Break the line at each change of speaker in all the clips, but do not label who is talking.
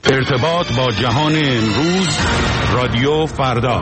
ارتباط با جهان امروز، رادیو فردا.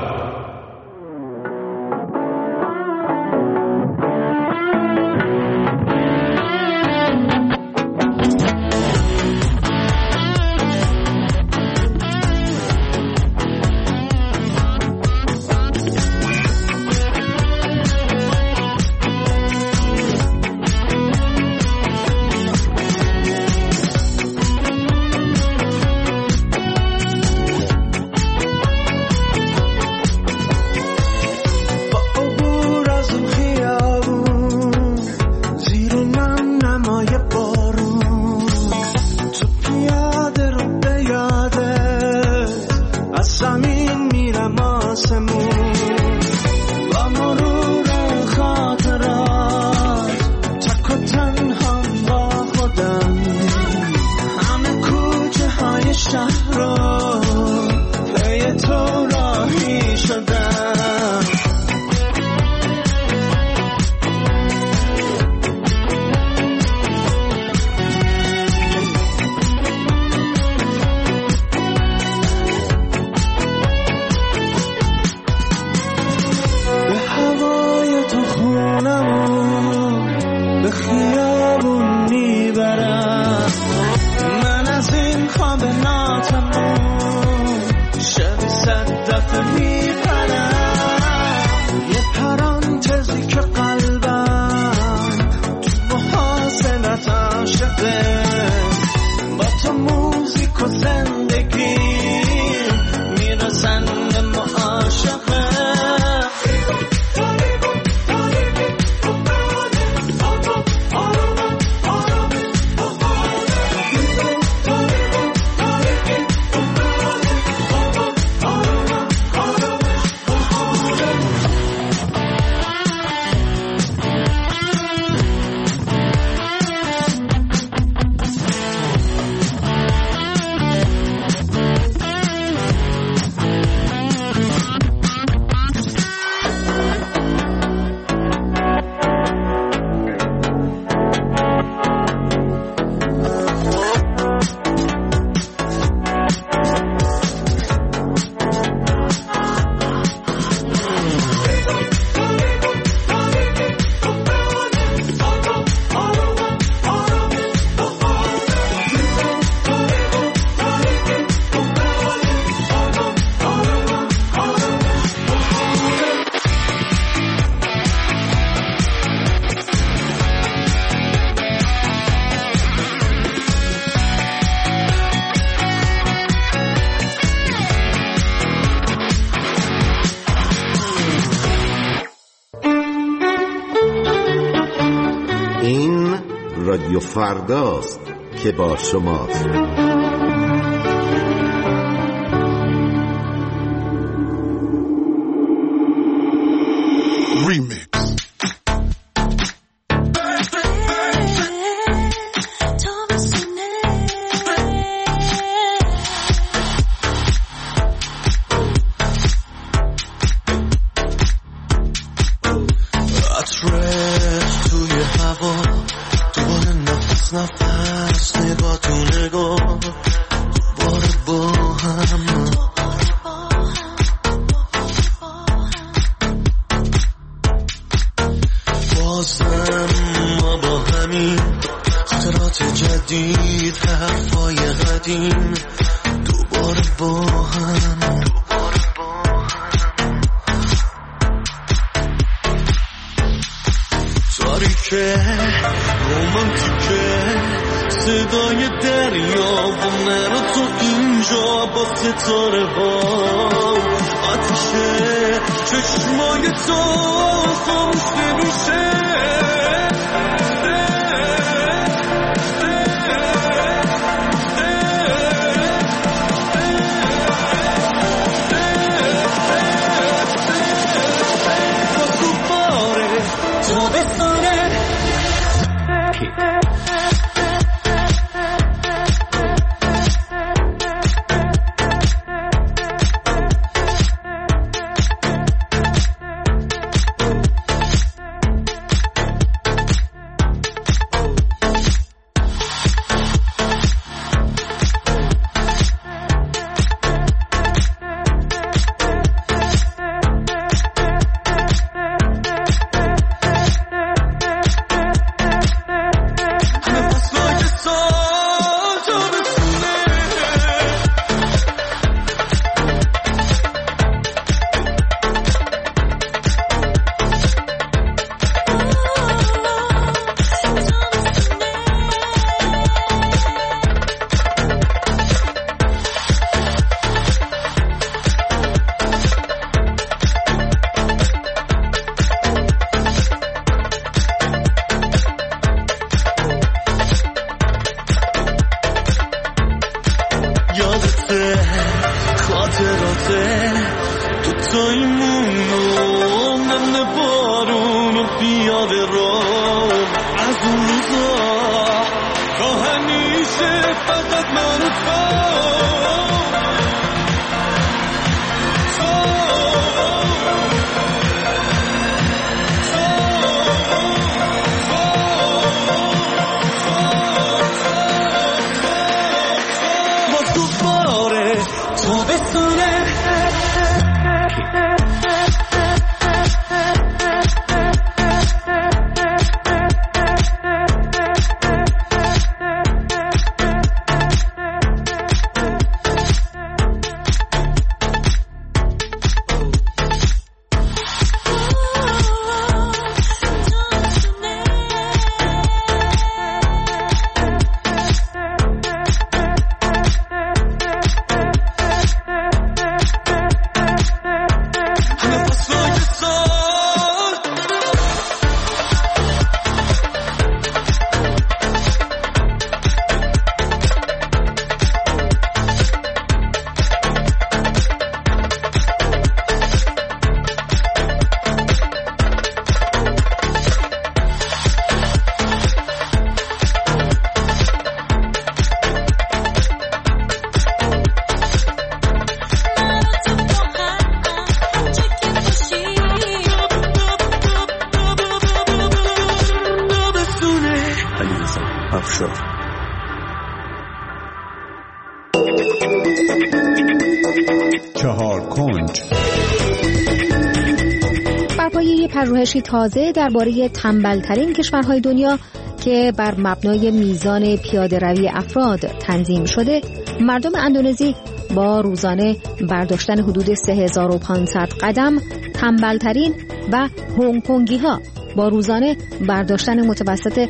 رادیو فرداست که با شماست.
Remix.
نفس نگاه تو نگاه باره با هم بازم ما با همین خاطرات جدید حرفای قدیم دوباره با هم تاریکه رومانتیکه صدای دریا و من و تو اینجا با ستاره ها آتیشه چشمای تو خاموش نمیشه واسه خاطراته تو تایمونو من بارونو بیاره رو از اون روزا تا همیشه فقط من و
برپایه پژوهشی تازه درباره تنبل‌ترین کشورهای دنیا که بر مبنای میزان پیاده‌روی افراد تنظیم شده، مردم اندونزی با روزانه برداشتن حدود 3500 قدم تنبل‌ترین و هنگ کنگی‌ها با روزانه برداشتن متوسط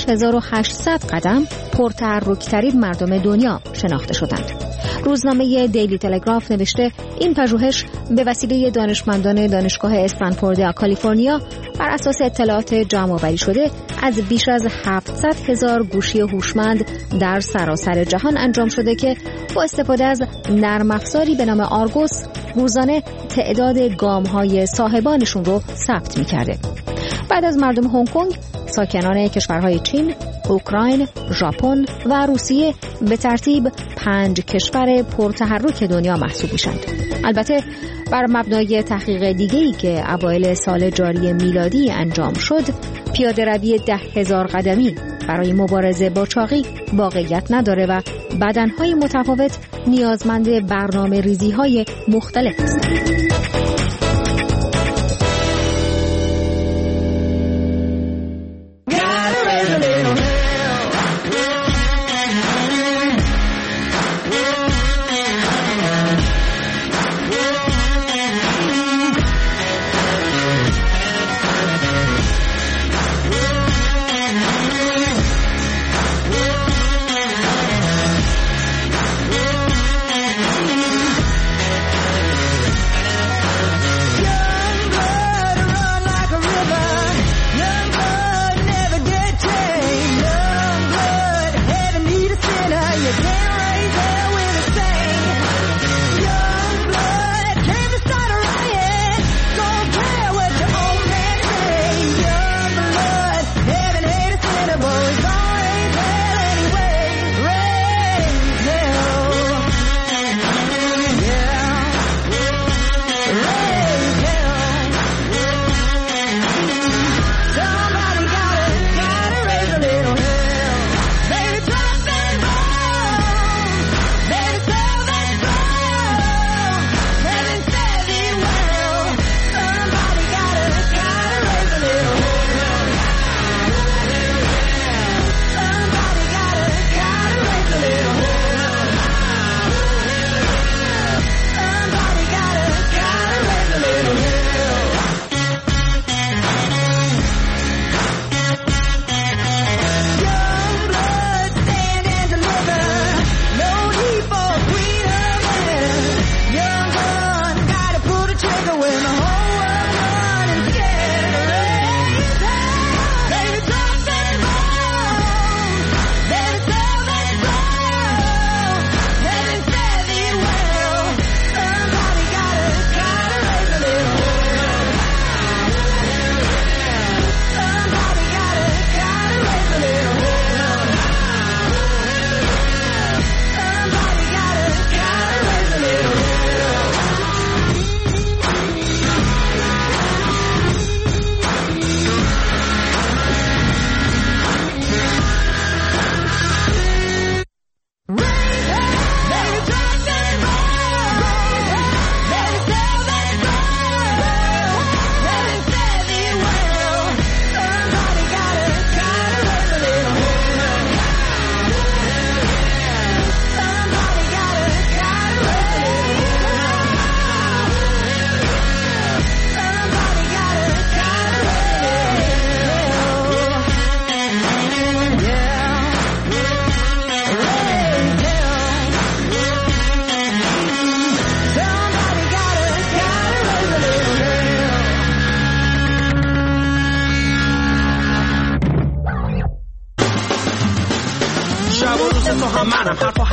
6800 قدم پرتحرک‌ترین مردم دنیا شناخته شدند. روزنامه دیلی تلگراف نوشته این پژوهش به وسیله دانشمندان دانشگاه استنفورد کالیفرنیا بر اساس اطلاعات جمع‌آوری شده از بیش از 700,000 گوشی هوشمند در سراسر جهان انجام شده که با استفاده از نرم افزاری به نام آرگوس روزانه تعداد گام‌های صاحبانشون رو ثبت می‌کرده. بعد از مردم هنگ کنگ، ساکنان کشورهای چین، اوکراین، ژاپن و روسیه به ترتیب 5 کشور پرتحرک دنیا محسوب میشند. البته بر مبنای تحقیق دیگه‌ای که اوایل سال جاری میلادی انجام شد، پیاده‌روی 10,000 قدمی برای مبارزه با چاقی واقعیت نداره و بدنهای متفاوت نیازمند برنامه ریزی‌های مختلف هستند.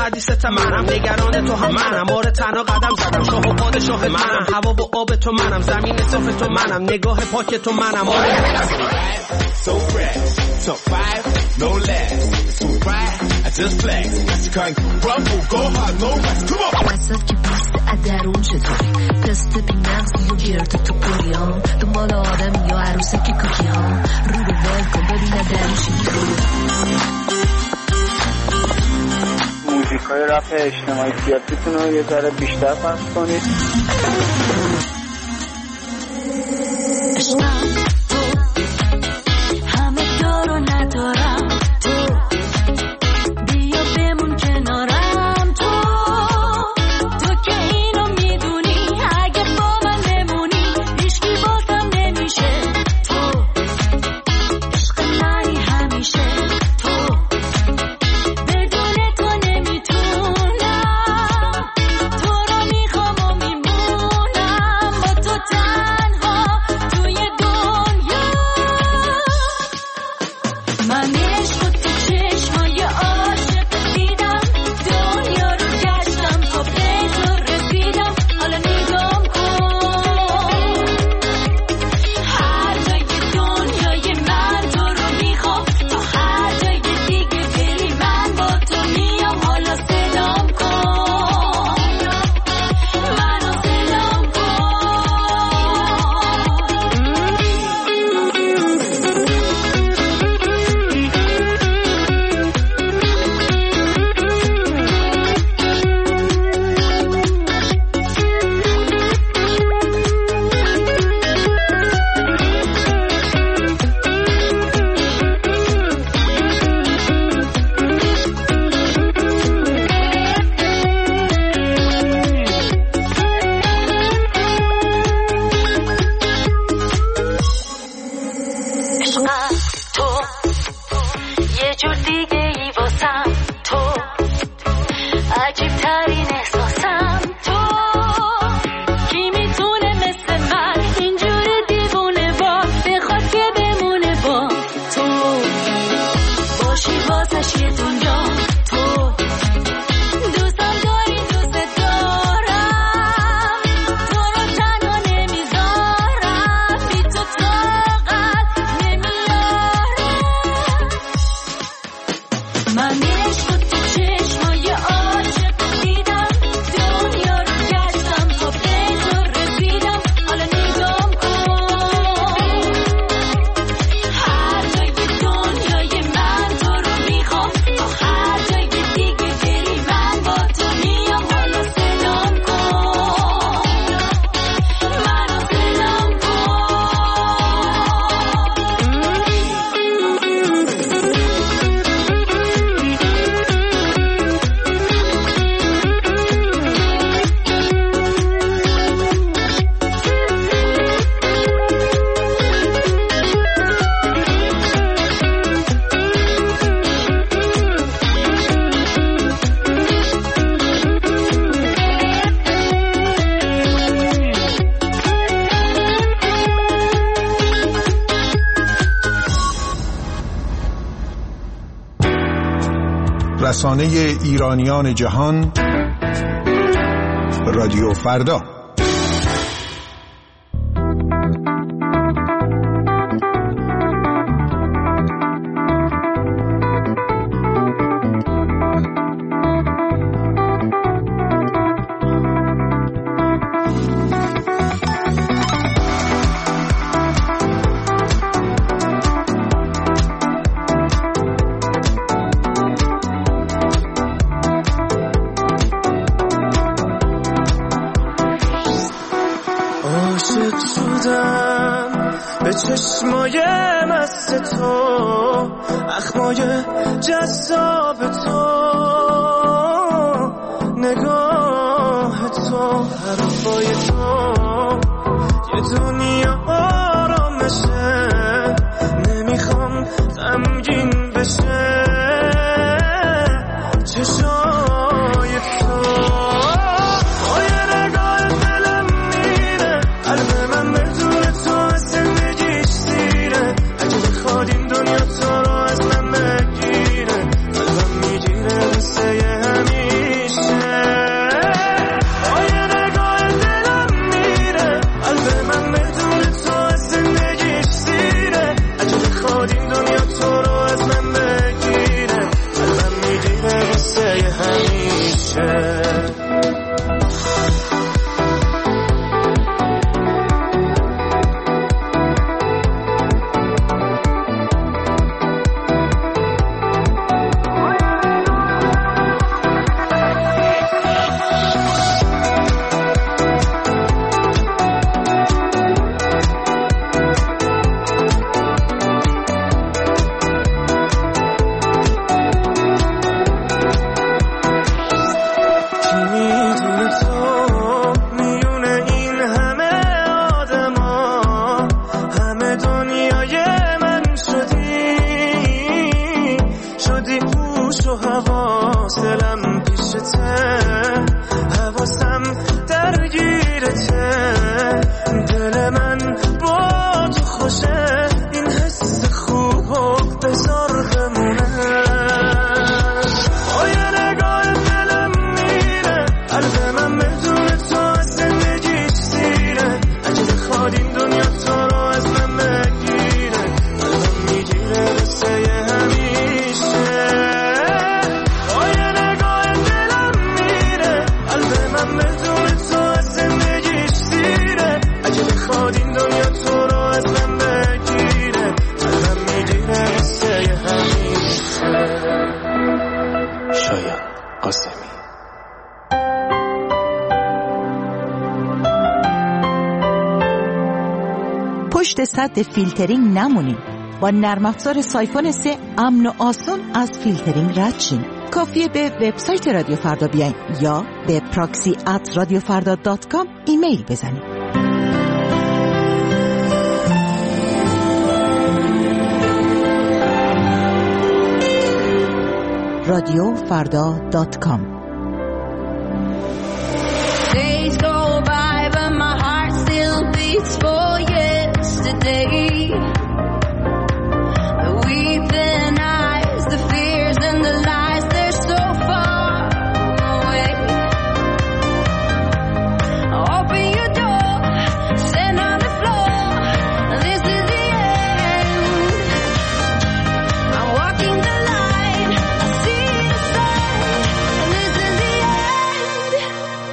حدیثت منم، نگران تو هم منم، آره تنها قدم زدم، شاه و پادشاه منم، هوا و آب تو منم، زمین صاف تو منم، نگاه پاک تو منم، آره
so fresh, top 5, no less, too bright, I just flex, you can't rumble, go hard, no rest, come on.
وسط که پوست ادرون چطوری تست بی نغزی و گرد تو پوری ها دنبال آدم یا عروسه که کوکی ها رو رو ول کن ببینه درشی
موزیکای رپ اجتماعی سیاسیتون رو یه ذره بیشتر پخش کنید.
رسانه ایرانیان جهان رادیو فردا.
به چشمای مست تو، اخمای جذاب تو، نگاه تو، حرفای تو، یه دنیا آرامشه، نمیخوام غمگین بشه چشای تو. دنیا تو رو از من بگیره، قلبم میگیره قصه همین همیشه.
پشت سد فیلترینگ نمونید. با نرم افزار سایفون 3 امن و آسان از فیلترینگ رد شین. کافیه به وبسایت رادیو فردا بیاین یا به proxy@radiofarda.com ایمیل بزنید. radiofarda.com.
Days go by but my heart still beats for yesterday. The weeping eyes, the fears and the lies, they're so far away. Open your door, stand on the floor, this is the end. I'm walking the line, I see the sign, and this is the end.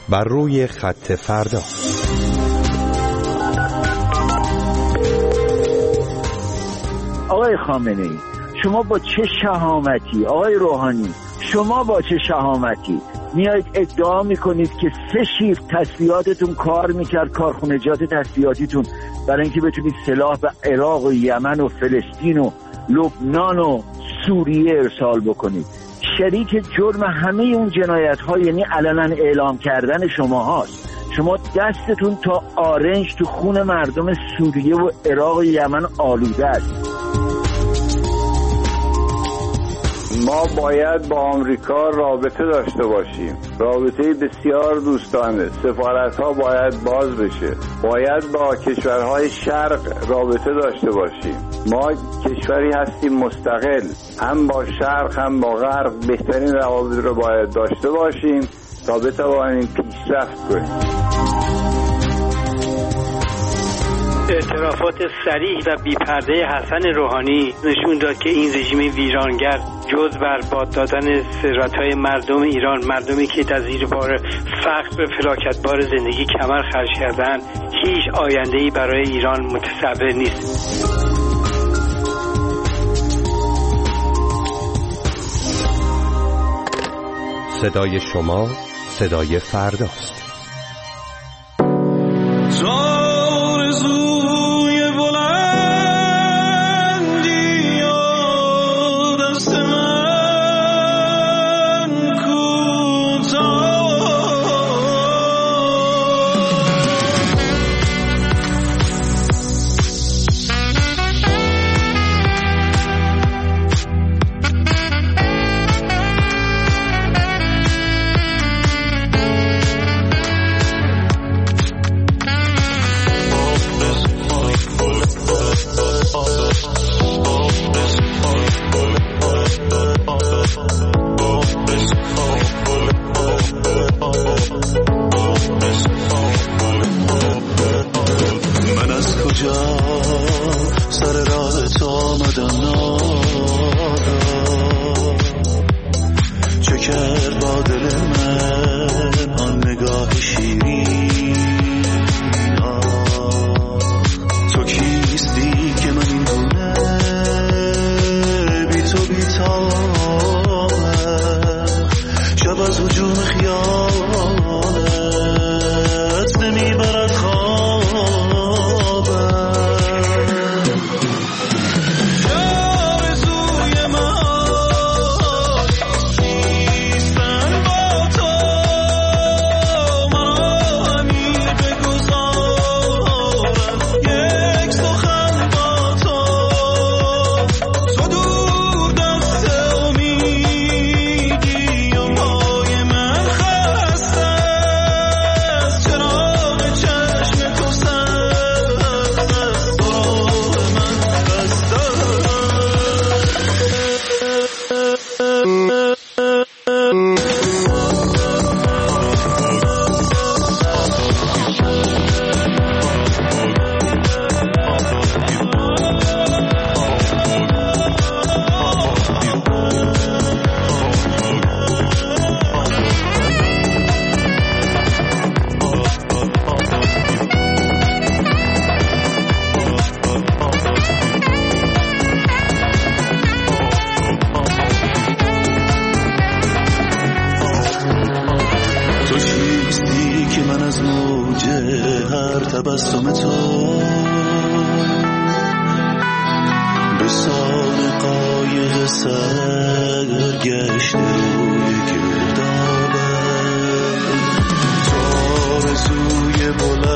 بر روی خط فردا.
آقای خامنه‌ای، شما با چه شهامتی، آقای روحانی شما با چه شهامتی میایید ادعا میکنید که 3 شیفت تسلیحاتتون کار میکرد، کارخونجات تسلیحاتیتون، برای اینکه بتونید سلاح به عراق و یمن و فلسطین و لبنان و سوریه ارسال بکنید. شریک جرم همه اون جنایت ها یعنی علنا اعلام کردن شما هاست. شما دستتون تا آرنج تو خون مردم سوریه و عراق و یمن آلوده است.
ما باید با آمریکا رابطه داشته باشیم، رابطه بسیار دوستانه. سفارت‌ها باید باز بشه، باید با کشورهای شرق رابطه داشته باشیم. ما کشوری هستیم مستقل، هم با شرق هم با غرب بهترین روابط رو باید داشته باشیم تا بتوانیم پیشرفت کنیم.
اعترافات صریح و بی‌پرده حسن روحانی نشون داد که این رژیم ویرانگر جز بر باد دادن ثروت‌های مردم ایران، مردمی که از زیر بار فقر به فلاکتبار زندگی کمر خرج کردند، هیچ آینده‌ای برای ایران متصور نیست.
صدای شما صدای فرداست.
تبسم تو به سان قایق سرگشت روی گردابه، تا آرزوی بلند